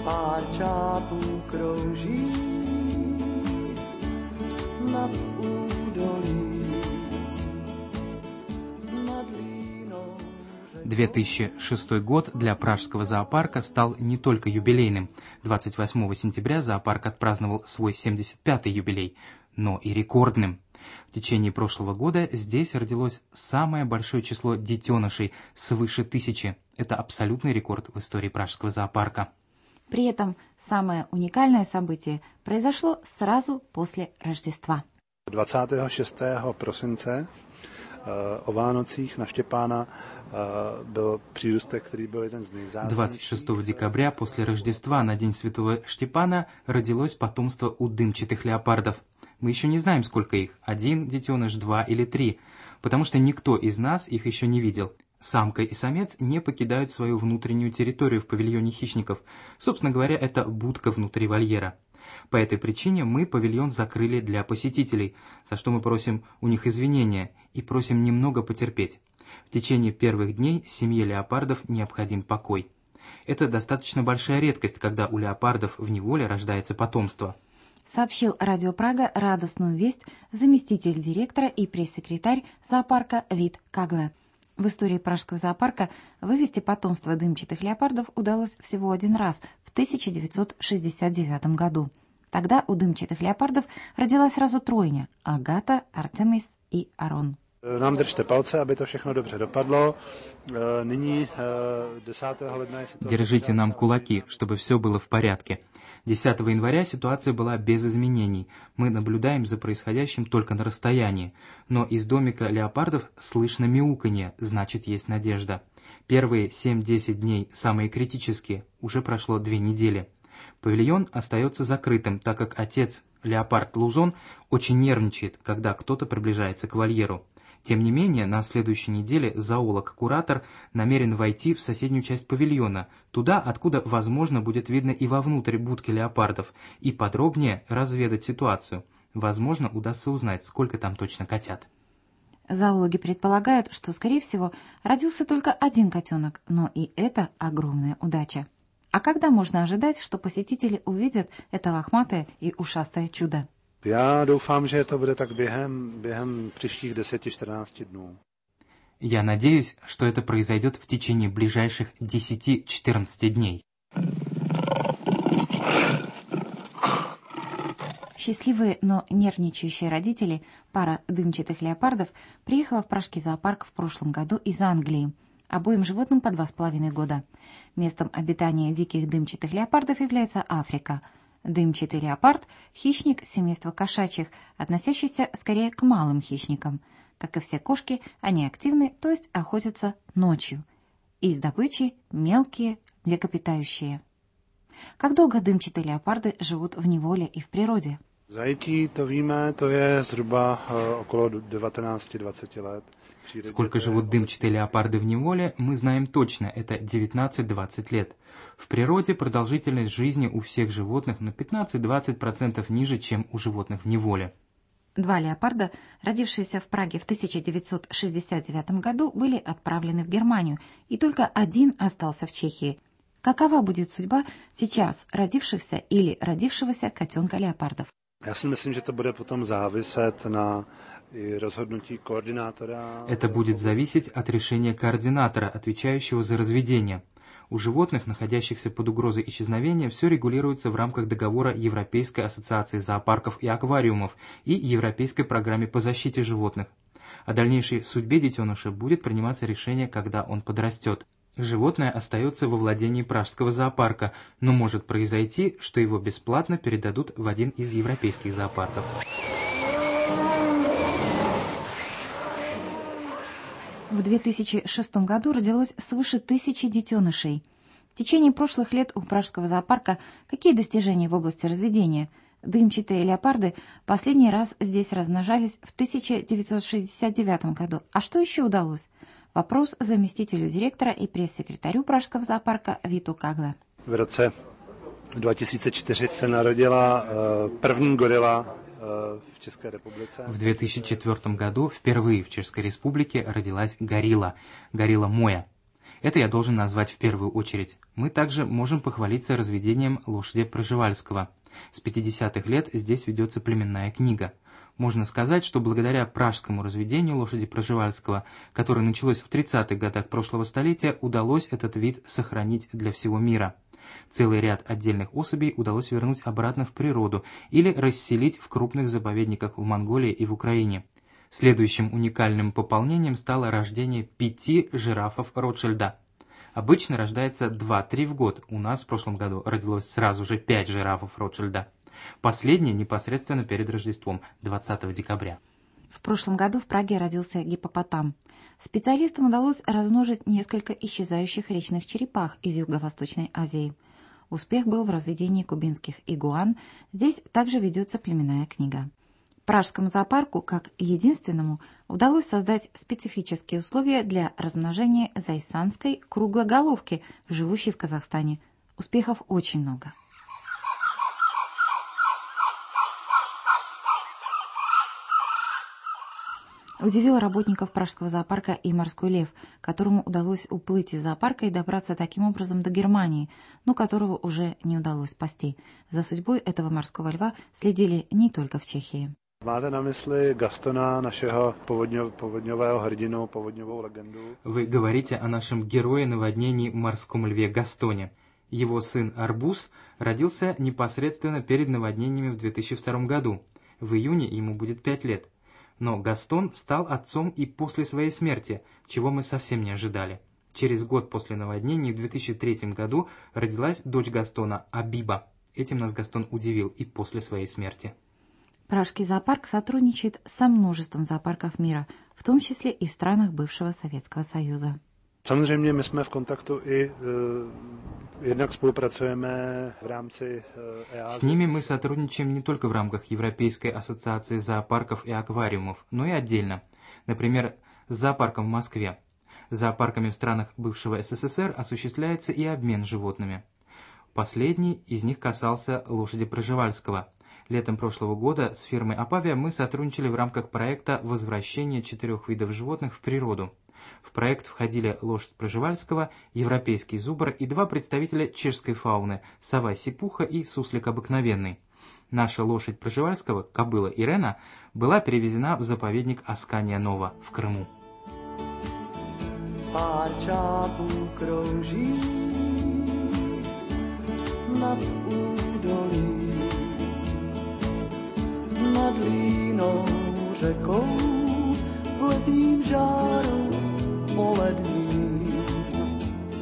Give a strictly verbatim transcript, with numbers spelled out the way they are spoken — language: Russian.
pár čápů krouží nad údolí. две тысячи шестой год для Пражского зоопарка стал не только юбилейным. двадцать восьмого сентября зоопарк отпраздновал свой семьдесят пятый юбилей, но и рекордным. В течение прошлого года здесь родилось самое большое число детенышей, свыше тысячи. Это абсолютный рекорд в истории Пражского зоопарка. При этом самое уникальное событие произошло сразу после Рождества. двадцатого шестого prosince o Vánocích na Štěpána был přírůstek, který byl jeden z nejvzácnějších. двадцать шестого декабря после Рождества на День Святого Штепана родилось потомство у дымчатых леопардов. Мы еще не знаем, сколько их, один детеныш, два или три, потому что никто из нас их еще не видел. Самка и самец не покидают свою внутреннюю территорию в павильоне хищников. Собственно говоря, это будка внутри вольера. По этой причине мы павильон закрыли для посетителей, за что мы просим у них извинения и просим немного потерпеть. В течение первых дней семье леопардов необходим покой. Это достаточно большая редкость, когда у леопардов в неволе рождается потомство. Сообщил Радио Прага радостную весть заместитель директора и пресс-секретарь зоопарка Вит Кагле. В истории Пражского зоопарка вывести потомство дымчатых леопардов удалось всего один раз в тысяча девятьсот шестьдесят девятом году. Тогда у дымчатых леопардов родилась сразу тройня – Агата, Артемис и Арон. Nám držte palce, aby to všechno dobře dopadlo. Nyní десятого ledna je situace. Держите нам кулаки, чтобы все было в порядке. десятого января ситуация была без изменений. Мы наблюдаем за происходящим только на расстоянии. Но из домика леопардов слышно мяуканье, значит, есть надежда. Первые семь-десять дней, самые критические, уже прошло две недели. Павильон остается закрытым, так как отец, леопард Лузон, очень нервничает, когда кто-то приближается к вольеру. Тем не менее, на следующей неделе зоолог-куратор намерен войти в соседнюю часть павильона, туда, откуда, возможно, будет видно и вовнутрь будки леопардов, и подробнее разведать ситуацию. Возможно, удастся узнать, сколько там точно котят. Зоологи предполагают, что, скорее всего, родился только один котенок, но и это огромная удача. А когда можно ожидать, что посетители увидят это лохматое и ушастое чудо? Já doufám, že to bude tak během, během příštích deset-čtrnáct dnů. Я надеюсь, что это произойдет в течение ближайших десяти-четырнадцати дней. Счастливые, но нервничающие родители, пара дымчатых леопардов, приехала в Пражский зоопарк в прошлом году из Англии. Обоим животным по два с половиной года. Местом обитания диких дымчатых леопардов является Африка. Дымчатый леопард – хищник семейства кошачьих, относящийся скорее к малым хищникам. Как и все кошки, они активны, то есть охотятся ночью. Из добычи мелкие, млекопитающие. Как долго дымчатые леопарды живут в неволе и в природе? Zajetí, to víme, to je zhruba okolo devatenáct-dvacet let. Сколько живут дымчатые леопарды в неволе, мы знаем точно, это девятнадцать-двадцать лет. В природе продолжительность жизни у всех животных на пятнадцать-двадцать процентов ниже, чем у животных в неволе. Два леопарда, родившиеся в Праге в тысяча девятьсот шестьдесят девятом году, были отправлены в Германию, и только один остался в Чехии. Какова будет судьба сейчас родившихся или родившегося котенка леопардов? Já si myslím, že to bude potom záviset na rozhodnutí koordinátora. Это будет зависеть от решения координатора, отвечающего за разведение. У животных, находящихся под угрозой исчезновения, все регулируется в рамках договора Европейской ассоциации зоопарков и аквариумов и Европейской программе по защите животных. О дальнейшей судьбе детеныша будет приниматься решение, когда он подрастет. Животное остается во владении Пражского зоопарка, но может произойти, что его бесплатно передадут в один из европейских зоопарков. В две тысячи шестом году родилось свыше тысячи детенышей. В течение прошлых лет у Пражского зоопарка какие достижения в области разведения? Дымчатые леопарды последний раз здесь размножались в тысяча девятьсот шестьдесят девятом году. А что еще удалось? Вопрос заместителю директора и пресс-секретарю Пражского зоопарка Виту Кагле. V roce dva tisíce čtyři se narodila první gorila в České republice. В две тысячи четвёртом году впервые в Чешской Республике родилась горилла, горилла Моя. Это я должен назвать в первую очередь. Мы также можем похвалиться разведением лошади Пржевальского. С пятидесятых лет здесь ведется племенная книга. Можно сказать, что благодаря пражскому разведению лошади Пржевальского, которое началось в тридцатых годах прошлого столетия, удалось этот вид сохранить для всего мира. Целый ряд отдельных особей удалось вернуть обратно в природу или расселить в крупных заповедниках в Монголии и в Украине. Следующим уникальным пополнением стало рождение пяти жирафов Ротшильда. Обычно рождается два-три в год. У нас в прошлом году родилось сразу же пять жирафов Ротшильда. Последнее непосредственно перед Рождеством, двадцатого декабря. В прошлом году в Праге родился гиппопотам. Специалистам удалось размножить несколько исчезающих речных черепах из Юго-Восточной Азии. Успех был в разведении кубинских игуан. Здесь также ведется племенная книга. Пражскому зоопарку, как единственному, удалось создать специфические условия для размножения зайсанской круглоголовки, живущей в Казахстане. Успехов очень много. Удивил работников пражского зоопарка и морской лев, которому удалось уплыть из зоопарка и добраться таким образом до Германии, но которого уже не удалось спасти. За судьбой этого морского льва следили не только в Чехии. Máte na mysli Gastona, našeho povodňo, povodňového hrdinu, povodňovou legendu? Вы говорите о нашем герое наводнений морском льве Гастоне. Его сын Арбуз родился непосредственно перед наводнениями в две тысячи втором году. В июне ему будет пять лет. Но Гастон стал отцом и после своей смерти, чего мы совсем не ожидали. Через год после наводнений в две тысячи третьем году родилась дочь Гастона, Абиба. Этим нас Гастон удивил и после своей смерти. Пражский зоопарк сотрудничает со множеством зоопарков мира, в том числе и в странах бывшего Советского Союза. Samozřejmě my jsme v kontaktu i jednak spolupracujeme v rámci E A S. С ними мы сотрудничаем не только в рамках Европейской ассоциации зоопарков и аквариумов, но и отдельно. Например, с зоопарком в Москве. С зоопарками в странах бывшего СССР осуществляется и обмен животными. Последний из них касался лошади Пржевальского. Летом прошлого года с фирмой Апавия мы сотрудничали в рамках проекта «Возвращение четырех видов животных в природу». В проект входили лошадь Пржевальского, европейский зубр и два представителя чешской фауны – сова-сипуха и суслик обыкновенный. Наша лошадь Пржевальского, кобыла Ирена, была перевезена в заповедник Аскания Нова в Крыму. Pár čápů krouží nad údolí, nad línou řekou v letním žáru polední.